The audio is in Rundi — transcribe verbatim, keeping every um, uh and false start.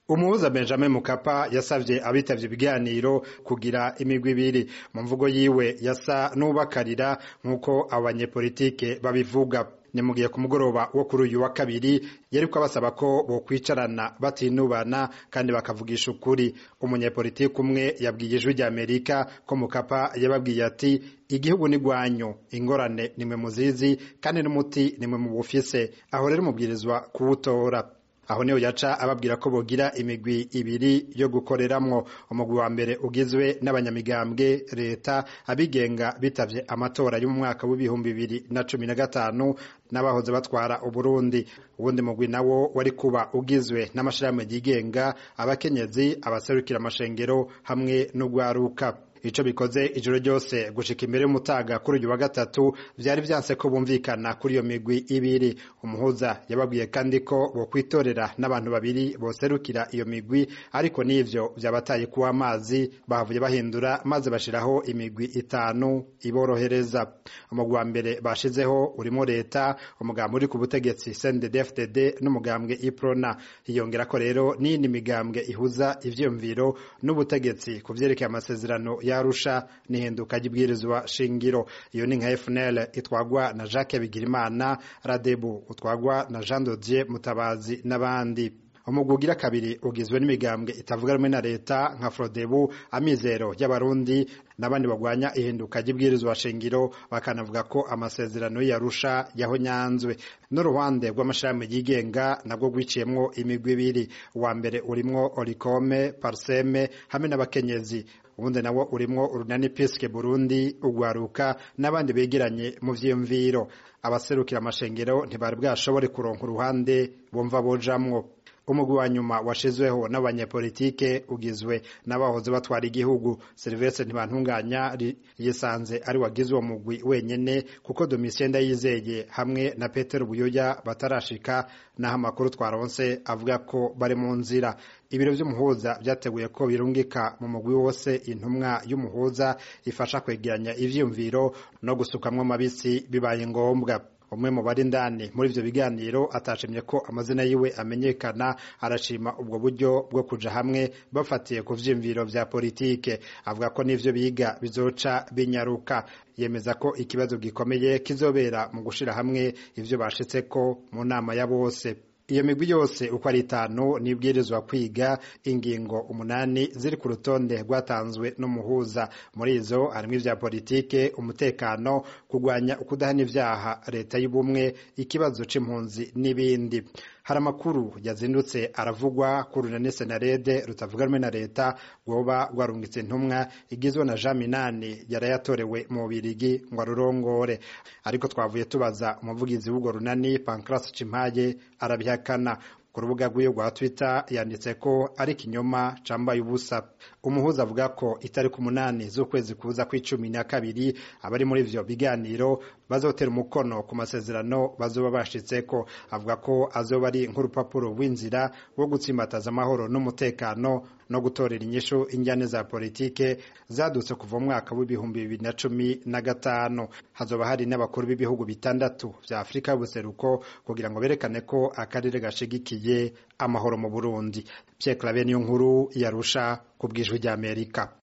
Umuhuza Benjamin Mkapa yasavye abitavye ibiganiro kugira imigwi ibiri. Mu mvugo yiwe yasa n'ubakarira nk'uko abanyepolitike babivuga. Ni mugiye ku mugoroba wo kuri uyu wa kabiri yariko abasaba ko bokwicarana batinubana kandi bakavugisha ukuri. Umunyepolitike umwe yabwiye ijwi rya Amerika ko Mkapa yababwiye ati igihugu ni gwanyu, ingorane nimwe muzizi kandi n'umuti nimwe mu bufise, aho rero mubwirizwa kuwutora. Aho niyo yaca ababwira ko bogira imigwi ibiri yo gukoreramwo. Umugwi wa mbere ugizwe n'abanyamigambwe, leta, abigenga bitavye amatora yo mu mwaka w'ibihumbi bibiri na cumi na gatanu n'abahoze batwara Uburundi. Uwundi mugwi nawo wari kuba ugizwe n'amashirahamwe yigenga, abakenyezi, abaserukira amashengero hamwe n'ugwaruka. Ico bikoze ijoro ryose gushika imbere y'umutaga kuri uyu wa gatatu vyari vyanse ko bumvikana kuri iyo migwi ibiri. Umuhuza yababwiye kandi ko bokwitorera n'abantu babiri boserukira iyo migwi, ariko n'ivyo vyabataye kuwa amazi bahavuye bahindura maze bashiraho imigwi itanu iborohereza. Umugwi wa mbere bashizeho urimo leta, umugambwe uri ku butegetsi C N D D F D D n'umugambwe Iprona. Hiyongera ko rero n'indi migambwe ihuza ivyumviro n'ubutegetsi kuvyerekeye amasezerano ya Arusha n'ihinduka ry'ibwirizwa shingiro. Iyo ni nka F N L itwagwa na Jacques Bigirimana, Radebu utwagwa na Jean Dodier Mutabazi n'abandi. Umugwi ugira kabiri ugizwe n'imigambwe itavuga rumwe na leta nka Frodebu, Amizero y'Abarundi n'abandi bagwanya ihinduka ry'ibwirizwa shingiro, bakanavuga ko amasezerano y'Arusha yahonyanzwe. N'uruhande rw'amashirahamwe yigenga nabwo gwiciyemwo imigwi ibiri. Uwa mbere urimwo Orikome, Parseme hamwe n'abakenyezi. Ubundi nawo urimwo urunani Piske Burundi, ugwaruka n'abandi begeranye mu vyiyumviro. Abaserukira amashengero ntibari bwashobore kuronka uruhande bumva bojamwo. Umugwi wa nyuma washizweho n'abanyepolitike ugizwe n'abahoze batwara igihugu. Sylvestre Ntibantunganya yisanze ari wagizwe umugwi wenyene kuko Domitien Ndayizeye hamwe na Peter Buyoya batarashika, naho amakuru twaronse avuga ko bari mu nzira. Ibiro vy'umuhuza vyateguye ko birungika mu mugwi wose intumwa y'umuhuza ifasha kwegeranya ivyumviro no gusukamwo amabisi bibaye ngombwa. Umwe mu bari ndani muri ivyo biganiro atashimye ko amazina yiwe amenyekana, arashima ubwo buryo bwo kuja hamwe bafatiye ku vyimviro vya politike. Avuga ko n'ivyo biga bizoca binyaruka. Yemeza ko ikibazo gikomeye kizobera mu gushira hamwe ivyo bashitseko mu nama ya bose. Iyo migwi yose uko ari itanu nibwirizwa kwiga ingingo umunani ziri ku rutonde rwatanzwe n'umuhuza. Muri izo harimwo ivya politike, umutekano, kugwanya ukudahana ivyaha, leta y'ubumwe, ikibazo c'impunzi n'ibindi. Hari amakuru yazindutse aravugwa kuri urunani Senarede rutavuga rumwe na leta rwoba rwarungitse intumwa igizwe na Jean Minani yarayatorewe mu Bubirigi ngo arurongore, ariko twavuye tubaza umuvugizi w'urwo runani Pancras Cimpaye arabihakana. Ku rubuga rw'iyo rwa Twitter yanditse ko ari kinyoma cambaye ubusa. Umuhuza avuga ko itariki umunani z'ukwezi kuza kw'icumi na kabiri abari muri ivyo biganiro bazotera umukono ku masezerano bazoba bashitseko. Avuga ko azoba ari nk'urupapuro rw'inzira wo gutsimbataza amahoro n'umutekano no gutorera inyishu injyane za politike zadutse kuva mu mwaka w'ibihumbi bibiri na cumi na gatanu. Hazoba hari n'abakuru b'ibihugu bitandatu vya Afrika y'ubuseruko kugira ngo berekane ko akarere gashigikiye amahoro mu Burundi. Pierre Claver niyo nkuru yarusha kubwijwi rya Amerika.